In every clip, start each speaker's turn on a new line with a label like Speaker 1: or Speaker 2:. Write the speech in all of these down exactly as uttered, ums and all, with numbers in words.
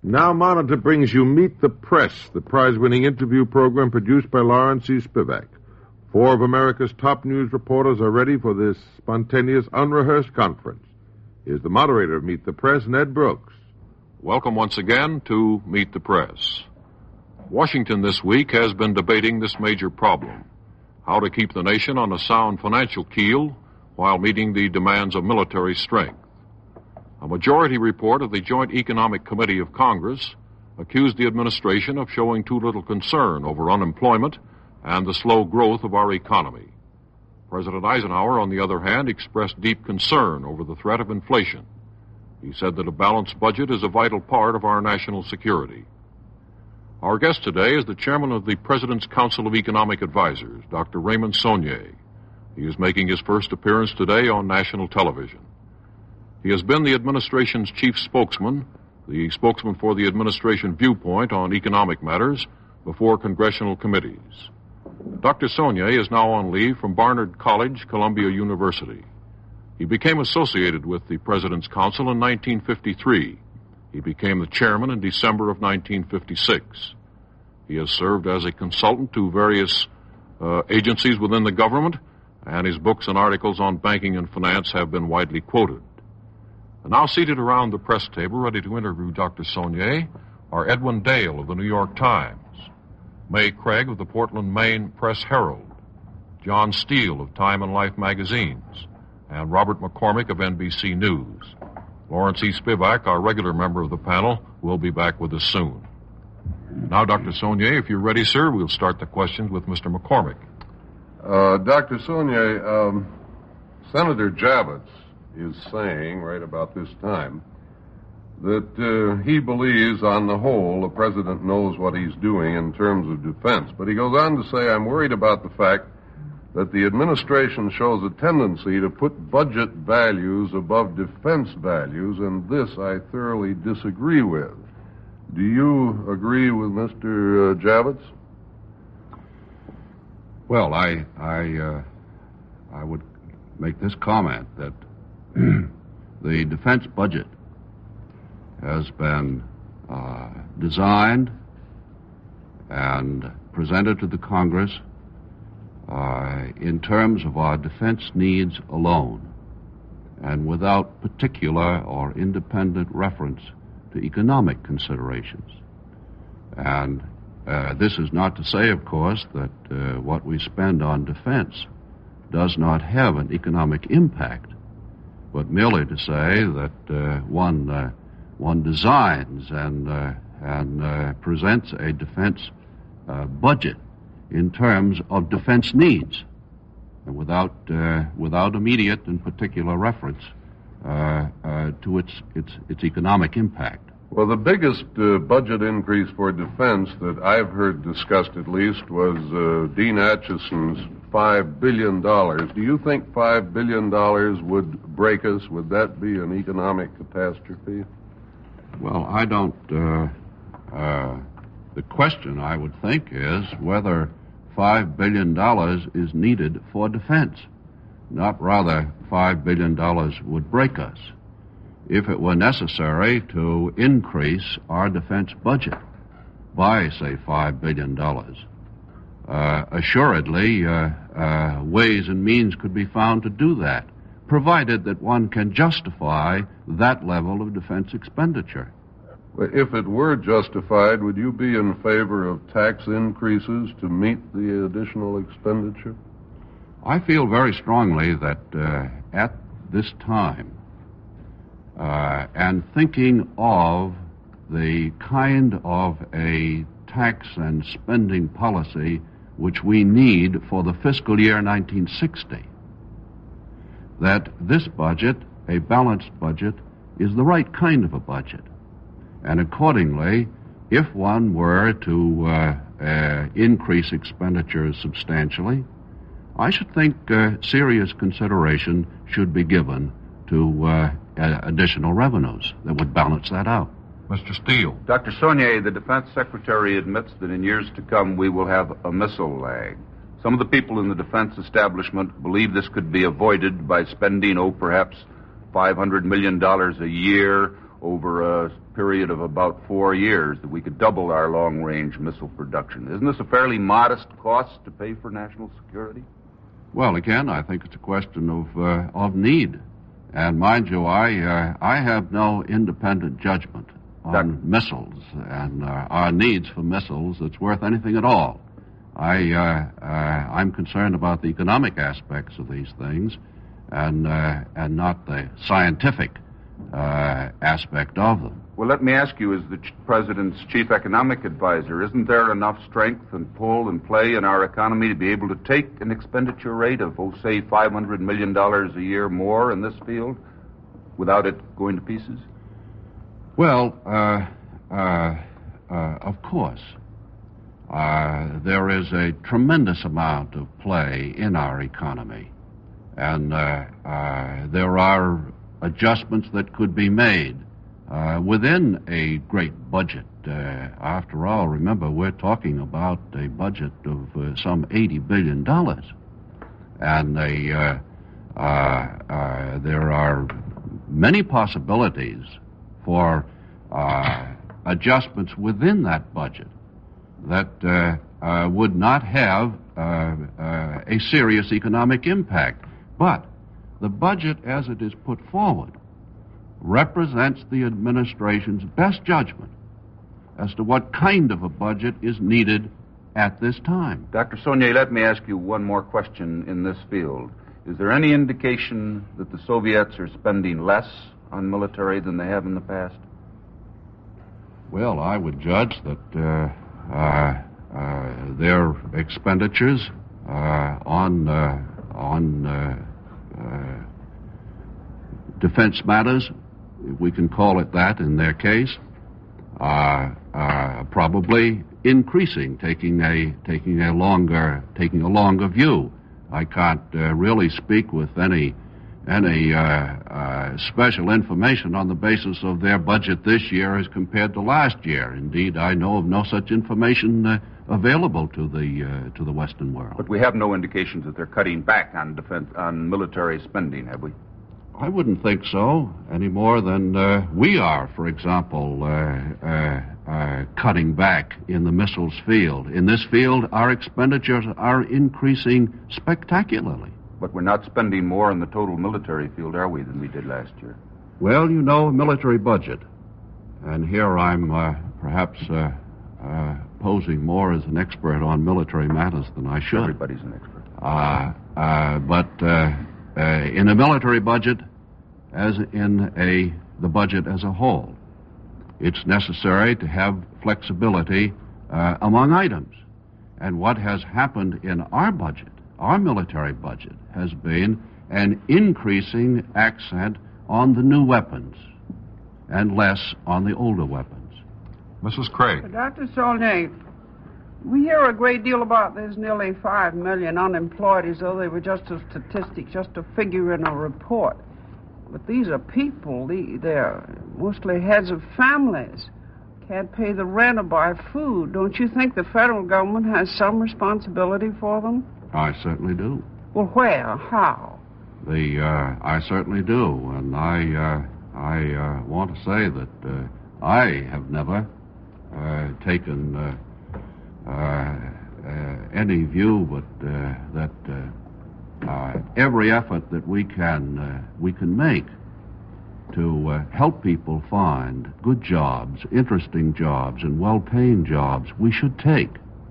Speaker 1: Now Monitor brings you Meet the Press, the prize-winning interview program produced by Lawrence E. Spivak. Four of America's top news reporters are ready for this spontaneous, unrehearsed conference. Here's the moderator of Meet the Press, Ned Brooks.
Speaker 2: Welcome once again to Meet the Press. Washington this week has been debating this major problem: how to keep the nation on a sound financial keel while meeting the demands of military strength. A majority report of the Joint Economic Committee of Congress accused the administration of showing too little concern over unemployment and the slow growth of our economy. President Eisenhower, on the other hand, expressed deep concern over the threat of inflation. He said that a balanced budget is a vital part of our national security. Our guest today is the chairman of the President's Council of Economic Advisers, Doctor Raymond Saulnier. He is making his first appearance today on national television. He has been the administration's chief spokesman, the spokesman for the administration viewpoint on economic matters before congressional committees. Doctor Saulnier is now on leave from Barnard College, Columbia University. He became associated with the President's Council in nineteen fifty-three. He became the chairman in December of nineteen fifty-six. He has served as a consultant to various uh, agencies within the government, and his books and articles on banking and finance have been widely quoted. And now seated around the press table, ready to interview Doctor Saulnier, are Edwin Dale of the New York Times, May Craig of the Portland, Maine Press Herald, John Steele of Time and Life magazines, and Robert McCormick of N B C News. Lawrence E. Spivak, our regular member of the panel, will be back with us soon. Now, Doctor Saulnier, if you're ready, sir, we'll start the questions with Mister McCormick.
Speaker 3: Uh, Doctor Saulnier, um, Senator Javits is saying right about this time that uh, he believes on the whole the president knows what he's doing in terms of defense. But he goes on to say, I'm worried about the fact that the administration shows a tendency to put budget values above defense values, and this I thoroughly disagree with. Do you agree with Mister Uh, Javits?
Speaker 4: Well, I I uh, I would make this comment that the defense budget has been uh, designed and presented to the Congress uh, in terms of our defense needs alone, and without particular or independent reference to economic considerations. And uh, this is not to say, of course, that uh, what we spend on defense does not have an economic impact, but merely to say that uh, one uh, one designs and uh, and uh, presents a defense uh, budget in terms of defense needs, and without uh, without immediate and particular reference uh, uh, to its its its economic impact.
Speaker 3: Well, the biggest uh, budget increase for defense that I've heard discussed, at least, was uh, Dean Acheson's five billion dollars. Do you think five billion dollars would break us? Would that be an economic catastrophe?
Speaker 4: Well, I don't... Uh, uh, the question, I would think, is whether five billion dollars is needed for defense, not rather five billion dollars would break us. If it were necessary to increase our defense budget by, say, five billion dollars, uh, assuredly, uh, uh, ways and means could be found to do that, provided that one can justify that level of defense expenditure.
Speaker 3: If it were justified, would you be in favor of tax increases to meet the additional expenditure?
Speaker 4: I feel very strongly that uh, at this time, Uh, and thinking of the kind of a tax and spending policy which we need for the fiscal year nineteen sixty, that this budget, a balanced budget, is the right kind of a budget. And accordingly, if one were to uh, uh, increase expenditures substantially, I should think uh, serious consideration should be given to uh, Uh, additional revenues that would balance that out.
Speaker 2: Mister Steele.
Speaker 5: Doctor Saulnier, the Defense Secretary admits that in years to come we will have a missile lag. Some of the people in the defense establishment believe this could be avoided by spending, oh, perhaps five hundred million dollars a year over a period of about four years, that we could double our long-range missile production. Isn't this a fairly modest cost to pay for national security?
Speaker 4: Well, again, I think it's a question of uh, of need. And mind you, I uh, I have no independent judgment on that... missiles and uh, our needs for missiles that's worth anything at all. I uh, uh, I'm concerned about the economic aspects of these things, and uh, and not the scientific uh, aspect of them.
Speaker 5: Well, let me ask you, as the ch- President's chief economic advisor, isn't there enough strength and pull and play in our economy to be able to take an expenditure rate of, oh, say, five hundred million dollars a year more in this field without it going to pieces?
Speaker 4: Well, uh, uh, uh, of course. Uh, there is a tremendous amount of play in our economy, and uh, uh, there are adjustments that could be made uh, within a great budget. Uh, after all, remember, we're talking about a budget of uh, some eighty billion dollars, and a, uh, uh, uh, there are many possibilities for uh, adjustments within that budget that uh, uh, would not have uh, uh, a serious economic impact. But the budget as it is put forward represents the administration's best judgment as to what kind of a budget is needed at this time.
Speaker 5: Doctor Saulnier, let me ask you one more question in this field. Is there any indication that the Soviets are spending less on military than they have in the past?
Speaker 4: Well, I would judge that uh, Uh, uh, their expenditures uh, on uh, on uh, uh, defense matters, if we can call it that in their case, are uh, probably increasing, taking a taking a longer taking a longer view. I can't uh, really speak with any any uh, uh, special information on the basis of their budget this year as compared to last year. Indeed, I know of no such information uh, available to the uh, to the Western world.
Speaker 5: But we have no indications that they're cutting back on defense on military spending, have we?
Speaker 4: I wouldn't think so, any more than uh, we are, for example, uh, uh, uh, cutting back in the missiles field. In this field, our expenditures are increasing spectacularly.
Speaker 5: But we're not spending more in the total military field, are we, than we did last year?
Speaker 4: Well, you know, military budget. And here I'm uh, perhaps uh, uh, posing more as an expert on military matters than I should.
Speaker 5: Everybody's an expert.
Speaker 4: Uh, uh, but uh, uh, in a military budget, as in a the budget as a whole, it's necessary to have flexibility uh, among items. And what has happened in our budget, our military budget, has been an increasing accent on the new weapons and less on the older weapons.
Speaker 2: Missus Craig.
Speaker 6: Doctor Saulnier, we hear a great deal about there's nearly five million unemployed as though they were just a statistic, just a figure in a report. But these are people. They're mostly heads of families. Can't pay the rent or buy food. Don't you think the federal government has some responsibility for them?
Speaker 4: I certainly do.
Speaker 6: Well, where? How?
Speaker 4: The uh, I certainly do, and I uh, I uh, want to say that uh, I have never uh, taken uh, uh, uh, any view, but uh, that uh, uh, every effort that we can uh, we can make to uh, help people find good jobs, interesting jobs, and well-paying jobs, we should take.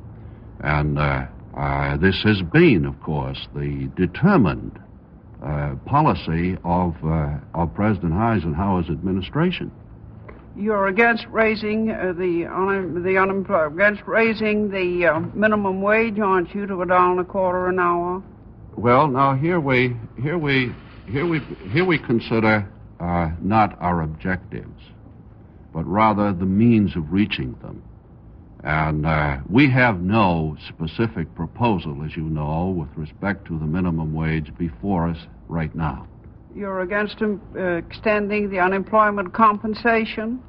Speaker 4: And uh, uh, this has been, of course, the determined uh, policy of uh, of President Eisenhower's administration.
Speaker 6: You're against raising uh, the un- the unemployed, against raising the uh, minimum wage, aren't you, to a dollar and a quarter an hour?
Speaker 4: Well, now here we here we here we here we consider uh, not our objectives, but rather the means of reaching them. And uh, we have no specific proposal, as you know, with respect to the minimum wage before us right now.
Speaker 6: You're against uh, extending the unemployment compensation?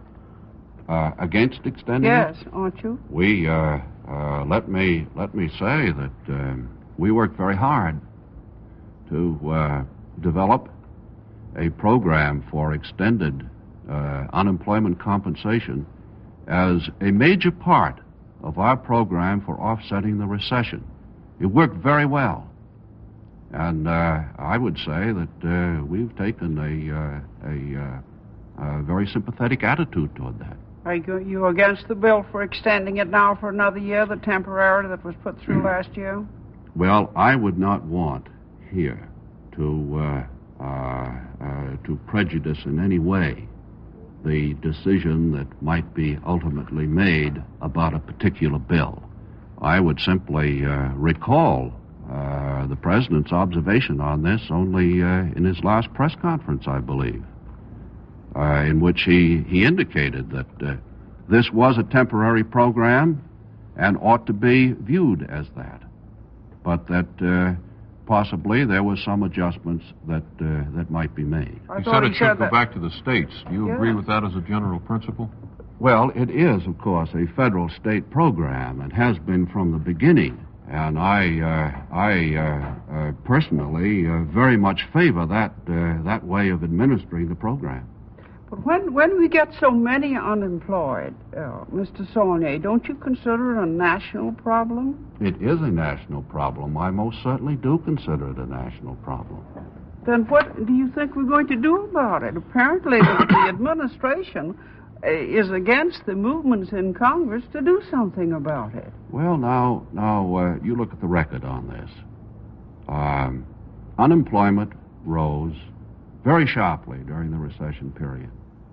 Speaker 4: Uh, against extending
Speaker 6: yes,
Speaker 4: it?
Speaker 6: Yes, aren't you?
Speaker 4: We, uh, uh, let me let me say that um, we worked very hard to uh, develop a program for extended uh, unemployment compensation as a major part of our program for offsetting the recession. It worked very well. And uh, I would say that uh, we've taken a, uh, a, uh, a very sympathetic attitude toward that.
Speaker 6: Are you, you against the bill for extending it now for another year, the temporary that was put through last year?
Speaker 4: Well, I would not want here to uh, uh, uh, to prejudice in any way the decision that might be ultimately made about a particular bill. I would simply uh, recall uh, the President's observation on this only uh, in his last press conference, I believe, uh, in which he, he indicated that uh, this was a temporary program and ought to be viewed as that, but that uh, possibly there was some adjustments that uh, that might be made.
Speaker 2: He said it should go back to the states. Do you
Speaker 6: Yeah.
Speaker 2: agree with that as a general principle?
Speaker 4: Well, it is, of course, a federal-state program and has been from the beginning. And I, uh, I uh, uh, personally uh, very much favor that uh, that way of administering the program.
Speaker 6: But when when we get so many unemployed, uh, Mister Saulnier, don't you consider it a national problem?
Speaker 4: It is a national problem. I most certainly do consider it a national problem.
Speaker 6: Then what do you think we're going to do about it? Apparently, the, the administration uh, is against the movements in Congress to do something about it.
Speaker 4: Well, now, now uh, you look at the record on this. Um, unemployment rose very sharply during the recession period.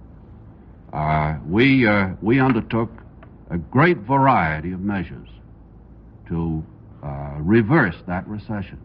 Speaker 4: Uh, we uh, we undertook a great variety of measures to uh, reverse that recession,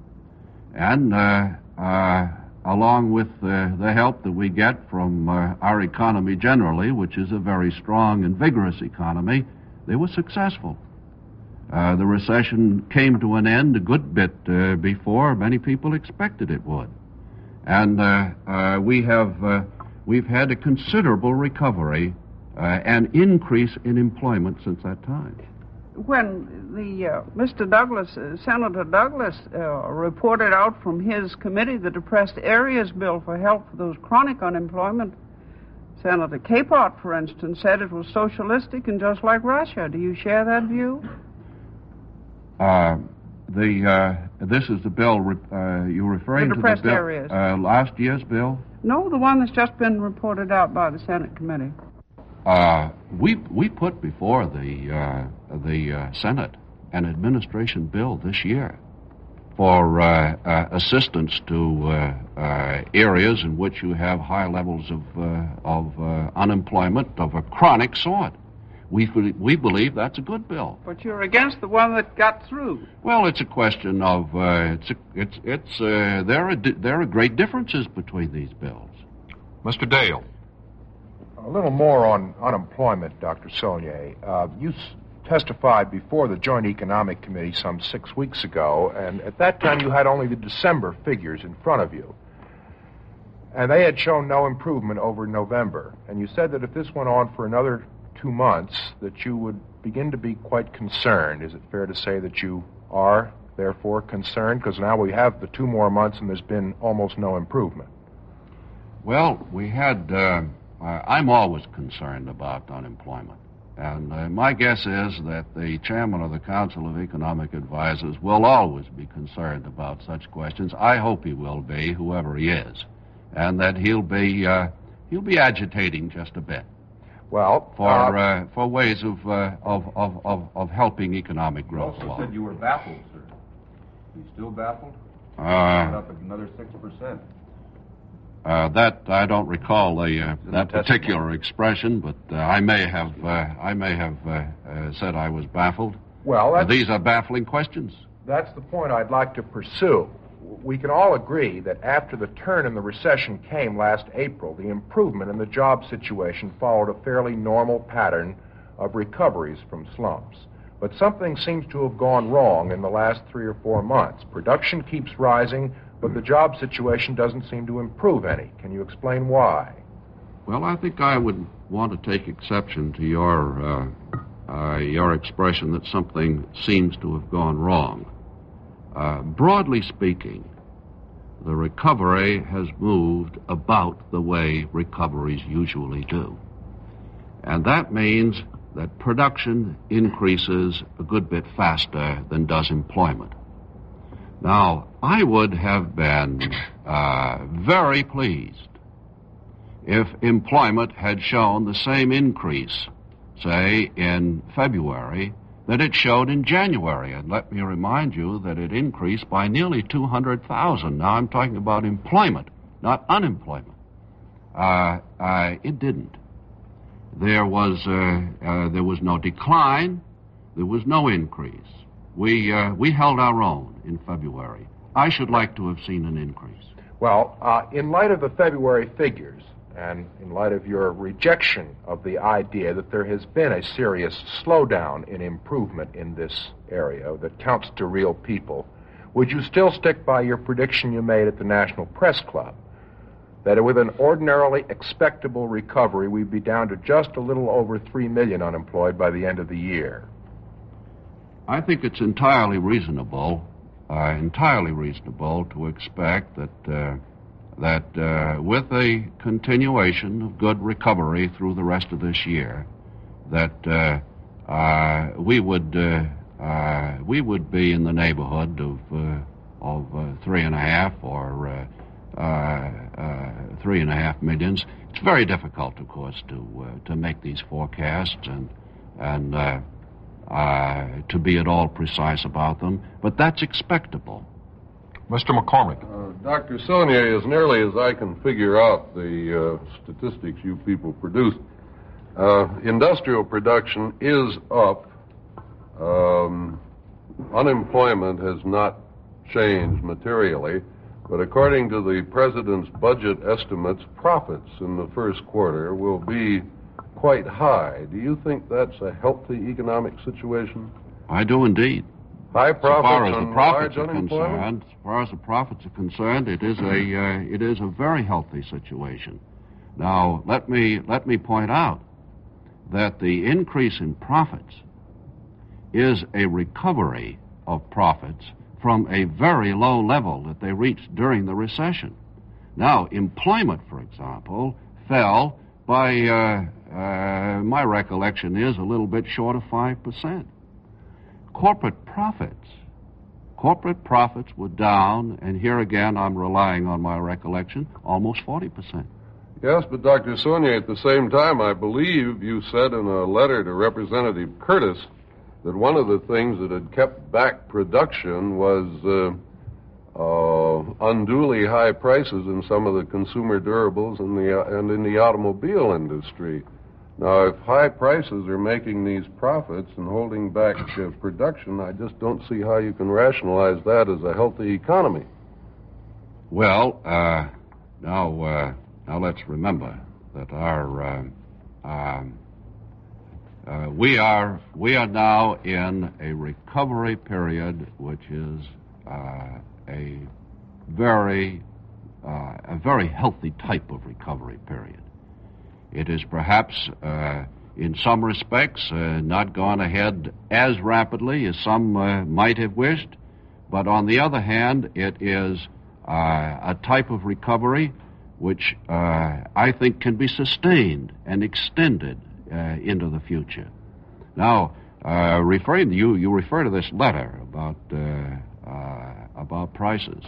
Speaker 4: and uh, uh, along with uh, the help that we get from uh, our economy generally, which is a very strong and vigorous economy, they were successful. Uh, the recession came to an end a good bit uh, before many people expected it would. And uh, uh, we have uh, we've had a considerable recovery uh, and increase in employment since that time.
Speaker 6: When the uh, Mister Douglas, uh, Senator Douglas, uh, reported out from his committee the depressed areas bill for help for those chronic unemployment, Senator Caput, for instance, said it was socialistic and just like Russia. Do you share that view?
Speaker 4: Uh, the uh, this is the bill uh, you're referring
Speaker 6: The
Speaker 4: to
Speaker 6: depressed
Speaker 4: the bill,
Speaker 6: areas.
Speaker 4: Uh, last year's bill.
Speaker 6: No, the one that's just been reported out by the Senate committee.
Speaker 4: Uh, we we put before the uh, the uh, Senate an administration bill this year for uh, uh, assistance to uh, uh, areas in which you have high levels of uh, of uh, unemployment of a chronic sort. We we believe that's a good bill.
Speaker 6: But you're against the one that got through.
Speaker 4: Well, it's a question of uh, it's a, it's it's uh, there are di- there are great differences between these bills.
Speaker 2: Mister Dale.
Speaker 7: A little more on unemployment, Doctor Saulnier. Uh, you s- testified before the Joint Economic Committee some six weeks ago, and at that time you had only the December figures in front of you. And they had shown no improvement over November. And you said that if this went on for another two months, that you would begin to be quite concerned. Is it fair to say that you are, therefore, concerned? Because now we have the two more months and there's been almost no improvement.
Speaker 4: Well, we had... Uh, Uh, I'm always concerned about unemployment. And uh, my guess is that the chairman of the Council of Economic Advisors will always be concerned about such questions. I hope he will be, whoever he is, and that he'll be uh, he'll be agitating just a bit
Speaker 7: Well,
Speaker 4: for
Speaker 7: uh,
Speaker 4: uh, for ways of, uh, of of of of helping economic
Speaker 5: You
Speaker 4: growth
Speaker 5: also
Speaker 4: along.
Speaker 5: said you were baffled, sir. You still baffled?
Speaker 4: Uh,
Speaker 5: Up at another six percent.
Speaker 4: Uh, that I don't recall the, uh,
Speaker 5: the
Speaker 4: that
Speaker 5: testimony.
Speaker 4: particular expression, but uh, I may have uh, I may have uh, uh, said I was baffled.
Speaker 7: well,
Speaker 4: Uh,
Speaker 7: that's,
Speaker 4: these are baffling questions.
Speaker 7: that's the point I'd like to pursue. We can all agree that after the turn in the recession came last April, the improvement in the job situation followed a fairly normal pattern of recoveries from slumps. But something seems to have gone wrong in the last three or four months. Production keeps rising, but the job situation doesn't seem to improve any. Can you explain why?
Speaker 4: Well, I think I would want to take exception to your uh, uh, your expression that something seems to have gone wrong. Uh, broadly speaking, the recovery has moved about the way recoveries usually do. And that means that production increases a good bit faster than does employment. Now, I would have been uh, very pleased if employment had shown the same increase, say, in February that it showed in January. And let me remind you that it increased by nearly two hundred thousand. Now, I'm talking about employment, not unemployment. Uh, uh, it didn't. There was, uh, uh, there was no decline. There was no increase. We, uh, we held our own in February. I should like to have seen an increase.
Speaker 7: Well, uh, in light of the February figures, and in light of your rejection of the idea that there has been a serious slowdown in improvement in this area that counts to real people, would you still stick by your prediction you made at the National Press Club, that with an ordinarily expectable recovery, we'd be down to just a little over three million unemployed by the end of the year?
Speaker 4: I think it's entirely reasonable, uh, entirely reasonable to expect that uh, that uh, with a continuation of good recovery through the rest of this year, that uh, uh, we would uh, uh, we would be in the neighborhood of uh, of uh, three and a half or uh, uh, uh, three and a half millions. It's very difficult, of course, to uh, to make these forecasts and and uh, uh, to be at all precise about them, but that's expectable.
Speaker 2: Mister McCormick.
Speaker 3: Uh, Doctor Saunier, as nearly as I can figure out the uh, statistics you people produced, uh, industrial production is up. Um, unemployment has not changed materially, but according to the President's budget estimates, profits in the first quarter will be quite high. Do you think that's a healthy economic situation?
Speaker 4: I do indeed.
Speaker 3: High profits
Speaker 4: as far as
Speaker 3: and
Speaker 4: the profits
Speaker 3: large
Speaker 4: are concerned, as far as the profits are concerned, it is a uh, it is a very healthy situation. Now, let me let me point out that the increase in profits is a recovery of profits from a very low level that they reached during the recession. Now, employment, for example, fell by uh, uh, my recollection is a little bit short of five percent. Corporate profits, corporate profits were down, and here again I'm relying on my recollection, almost forty percent.
Speaker 3: Yes, but Doctor Saunier, at the same time, I believe you said in a letter to Representative Curtis that one of the things that had kept back production was uh, uh, unduly high prices in some of the consumer durables and, the, uh, and in the automobile industry. Now, if high prices are making these profits and holding back uh, production, I just don't see how you can rationalize that as a healthy economy.
Speaker 4: Well, uh, now, uh, now let's remember that our uh, uh, uh, we are we are now in a recovery period, which is uh, a very uh, a very healthy type of recovery period. It is perhaps, uh, in some respects, uh, not gone ahead as rapidly as some uh, might have wished, but on the other hand, it is uh, a type of recovery which uh, I think can be sustained and extended uh, into the future. Now, uh, referring to you, you refer to this letter about uh, uh, about prices.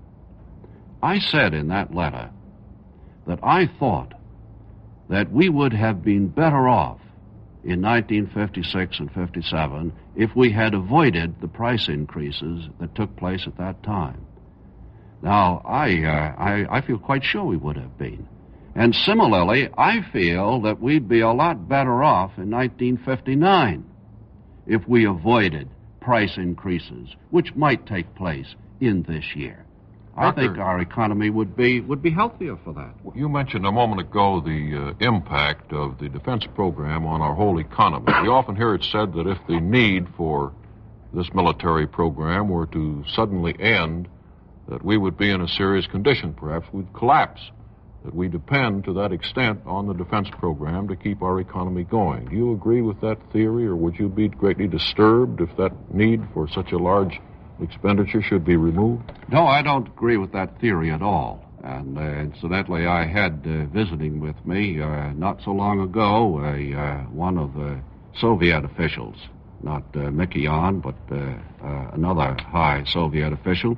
Speaker 4: I said in that letter that I thought that we would have been better off in nineteen fifty-six and fifty-seven if we had avoided the price increases that took place at that time. Now, I, uh, I, I feel quite sure we would have been. And similarly, I feel that we'd be a lot better off in nineteen fifty-nine if we avoided price increases, which might take place in this year. I think our economy would be would be healthier for that.
Speaker 2: You mentioned a moment ago the uh, impact of the defense program on our whole economy. We often hear it said that if the need for this military program were to suddenly end, that we would be in a serious condition. Perhaps we'd collapse. That we depend to that extent on the defense program to keep our economy going. Do you agree with that theory, or would you be greatly disturbed if that need for such a large expenditure should be removed?
Speaker 4: No, I don't agree with that theory at all. And uh, incidentally, I had uh, visiting with me uh, not so long ago a, uh, one of the Soviet officials, not uh, Mikoyan, but uh, uh, another high Soviet official.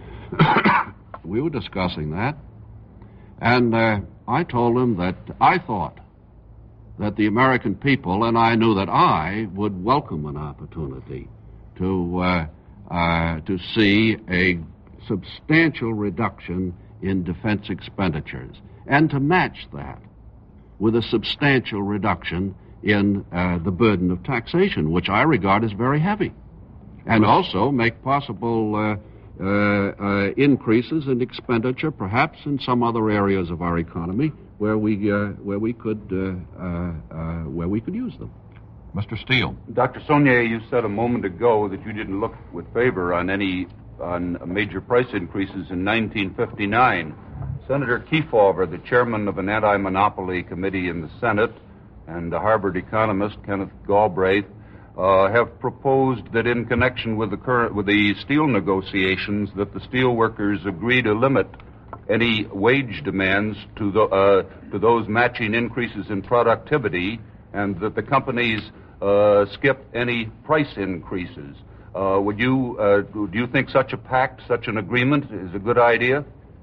Speaker 4: We were discussing that, and uh, I told him that I thought that the American people, and I knew that I would welcome an opportunity to uh, uh, to see a substantial reduction in defense expenditures, and to match that with a substantial reduction in uh, the burden of taxation, which I regard as very heavy, and also make possible uh, uh, uh, increases in expenditure, perhaps in some other areas of our economy where we uh, where we could uh, uh, uh, where we could use them.
Speaker 2: Mister Steele.
Speaker 5: Doctor Saunier, you said a moment ago that you didn't look with favor on any on major price increases in nineteen fifty-nine. Senator Kefauver, the chairman of an anti-monopoly committee in the Senate, and the Harvard economist Kenneth Galbraith uh, have proposed that in connection with the current with the steel negotiations, that the steel workers agree to limit any wage demands to the uh, to those matching increases in productivity, and that the companies uh, skip any price increases. Uh, would you uh, do you think such a pact, such an agreement, is a good idea?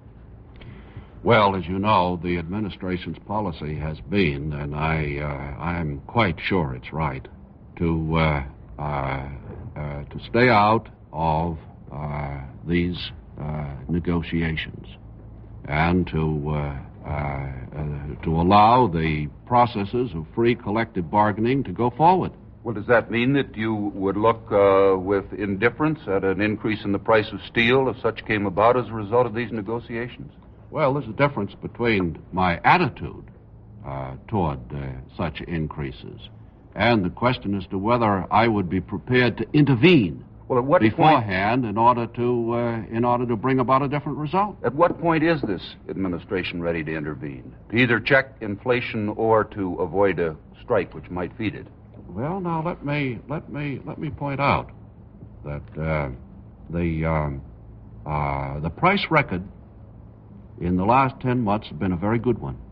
Speaker 4: Well, as you know, the administration's policy has been, and I uh, I'm quite sure it's right, to uh, uh, uh, to stay out of uh, these uh, negotiations, and to uh, uh, uh, to allow the processes of free collective bargaining to go forward.
Speaker 5: Well, does that mean that you would look uh, with indifference at an increase in the price of steel if such came about as a result of these negotiations?
Speaker 4: Well, there's a difference between my attitude uh, toward uh, such increases and the question as to whether I would be prepared to intervene
Speaker 5: well, at what
Speaker 4: beforehand
Speaker 5: point,
Speaker 4: in order to uh, in order to bring about a different result.
Speaker 5: At what point is this administration ready to intervene? To either check inflation or to avoid a strike which might feed it?
Speaker 4: Well, now let me let me let me point out that uh, the um, uh, the price record in the last ten months has been a very good one.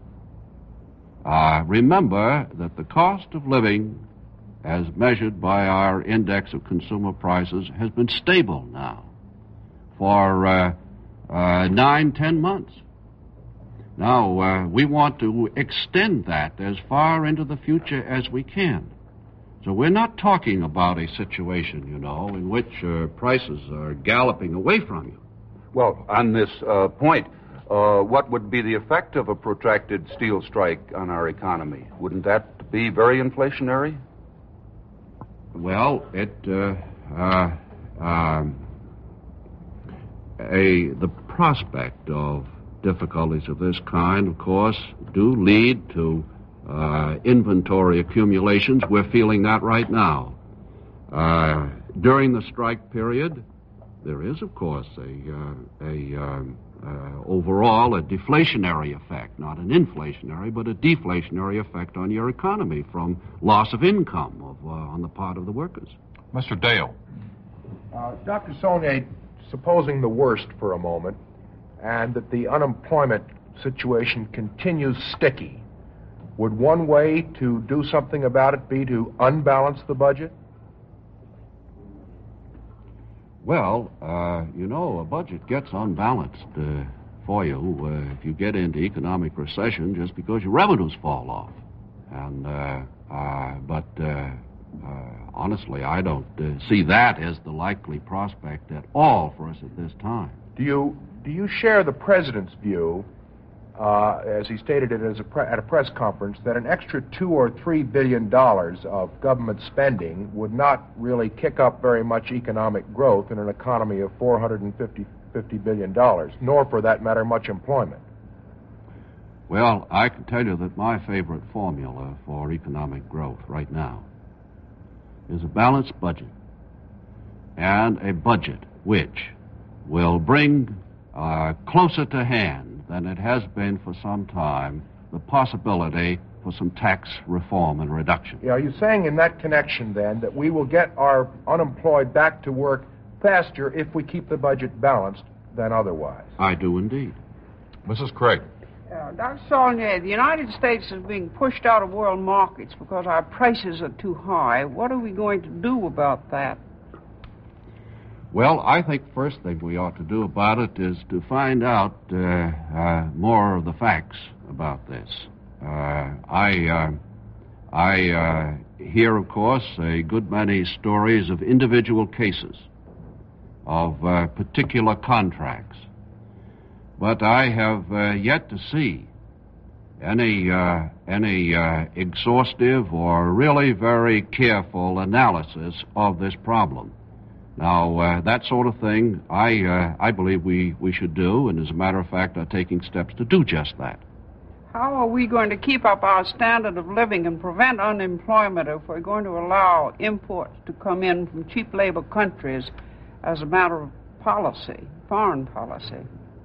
Speaker 4: Uh, remember that the cost of living, as measured by our index of consumer prices, has been stable now for uh, uh, nine, ten months. Now, uh, we want to extend that as far into the future as we can. So we're not talking about a situation, you know, in which uh, prices are galloping away from you.
Speaker 5: Well, on this uh, point, uh, what would be the effect of a protracted steel strike on our economy? Wouldn't that be very inflationary?
Speaker 4: Well, it, uh, uh, um, a, the prospect of difficulties of this kind, of course, do lead to uh, inventory accumulations. We're feeling that right now. Uh, during the strike period, there is, of course, a, uh, a um, uh, overall a deflationary effect, not an inflationary, but a deflationary effect on your economy from loss of income of, uh, on the part of the workers.
Speaker 2: Mister Dale.
Speaker 7: Uh, Doctor Saunier, supposing the worst for a moment, and that the unemployment situation continues sticky, would one way to do something about it be to unbalance the budget?
Speaker 4: Well, uh, you know, a budget gets unbalanced uh, for you uh, if you get into economic recession just because your revenues fall off. And, uh, uh, but uh, uh, honestly, I don't uh, see that as the likely prospect at all for us at this time.
Speaker 7: Do you do you share the president's view, uh, as he stated it as a pre- at a press conference, that an extra two or three billion dollars of government spending would not really kick up very much economic growth in an economy of four hundred fifty billion dollars, nor, for that matter, much employment?
Speaker 4: Well, I can tell you that my favorite formula for economic growth right now is a balanced budget, and a budget which will bring uh, closer to hand than it has been for some time the possibility for some tax reform and reduction.
Speaker 7: Yeah, are you saying in that connection, then, that we will get our unemployed back to work faster if we keep the budget balanced than otherwise.
Speaker 4: I do indeed.
Speaker 2: Missus Craig.
Speaker 6: Uh, Doctor Saulnier, the United States is being pushed out of world markets because our prices are too high. What are we going to do about that?
Speaker 4: Well, I think the first thing we ought to do about it is to find out uh, uh, more of the facts about this. Uh, I, uh, I uh, hear, of course, a good many stories of individual cases, of uh, particular contracts. But I have uh, yet to see any, uh, any uh, exhaustive or really very careful analysis of this problem. Now, uh, that sort of thing, I, uh, I believe we, we should do, and as a matter of fact, are taking steps to do just that.
Speaker 6: How are we going to keep up our standard of living and prevent unemployment if we're going to allow imports to come in from cheap labor countries as a matter of policy, foreign policy?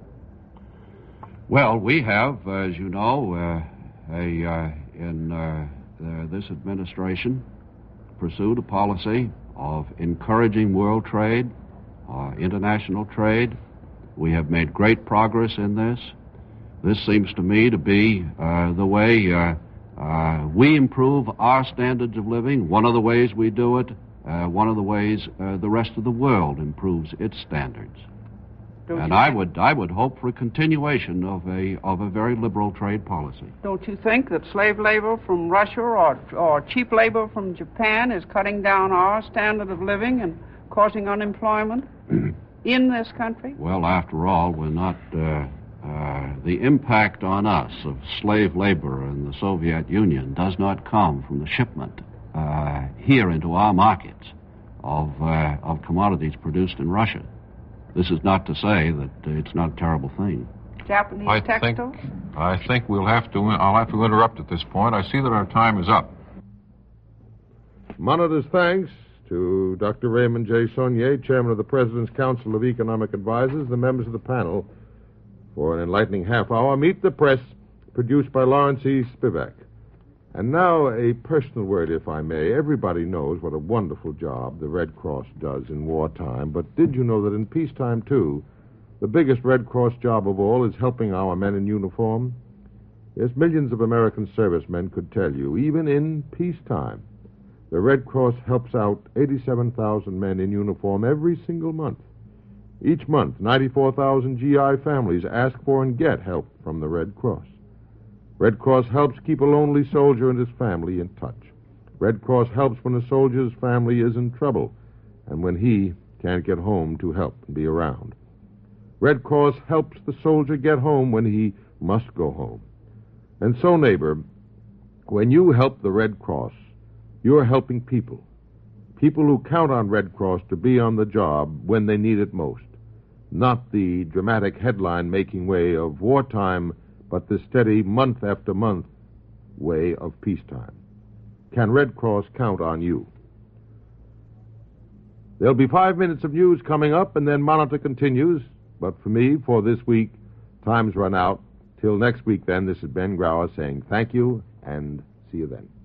Speaker 4: Well, we have, as you know, uh, a, uh, in uh, uh, this administration, pursued a policy of encouraging world trade, uh, international trade. We have made great progress in this. This seems to me to be uh, the way uh, uh, we improve our standards of living. One of the ways we do it, uh, one of the ways uh, the rest of the world improves its standards.
Speaker 6: Don't
Speaker 4: and
Speaker 6: you
Speaker 4: I
Speaker 6: think,
Speaker 4: would I would hope for a continuation of a of a very liberal trade policy.
Speaker 6: Don't you think that slave labor from Russia or or cheap labor from Japan is cutting down our standard of living and causing unemployment in this country?
Speaker 4: Well, after all, we're not uh, uh, the impact on us of slave labor in the Soviet Union does not come from the shipment uh, here into our markets of uh, of commodities produced in Russia. This is not to say that it's not a terrible thing.
Speaker 6: Japanese
Speaker 2: I
Speaker 6: textiles?
Speaker 2: think, I think we'll have to, I'll have to interrupt at this point. I see that our time is up.
Speaker 1: Monitor's thanks to Doctor Raymond J. Saulnier, Chairman of the President's Council of Economic Advisors, the members of the panel, for an enlightening half hour. Meet the Press, produced by Lawrence E. Spivak. And now a personal word, if I may. Everybody knows what a wonderful job the Red Cross does in wartime, but did you know that in peacetime, too, the biggest Red Cross job of all is helping our men in uniform? Yes, millions of American servicemen could tell you, even in peacetime, the Red Cross helps out eighty-seven thousand men in uniform every single month. Each month, ninety-four thousand G I families ask for and get help from the Red Cross. Red Cross helps keep a lonely soldier and his family in touch. Red Cross helps when a soldier's family is in trouble and when he can't get home to help and be around. Red Cross helps the soldier get home when he must go home. And so, neighbor, when you help the Red Cross, you're helping people. People who count on Red Cross to be on the job when they need it most. Not the dramatic headline-making way of wartime, but the steady month after month way of peacetime. Can Red Cross count on you? There'll be five minutes of news coming up, and then Monitor continues. But for me, for this week, time's run out. Till next week, then, this is Ben Grauer saying thank you, and see you then.